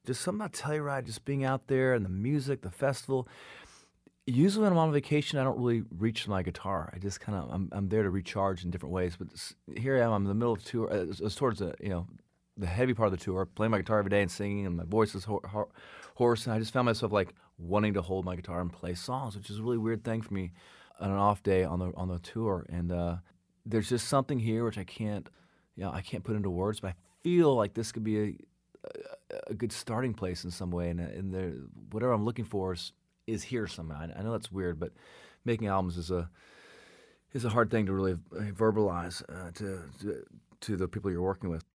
Just something about Telluride, just being out there and the music, the festival. Usually when I'm on vacation, I don't really reach my guitar. I just kinda I'm there to recharge in different ways, but here I am, I'm in the middle of tour, it's towards the heavy part of the tour, playing my guitar every day and singing, and my voice is hoarse, and I just found myself, like, wanting to hold my guitar and play songs, which is a really weird thing for me on an off day on the tour, and, there's just something here which I can't put into words, but I feel like this could be a good starting place in some way, and there whatever I'm looking for is here somehow. I know that's weird, but making albums is a hard thing to really verbalize to the people you're working with.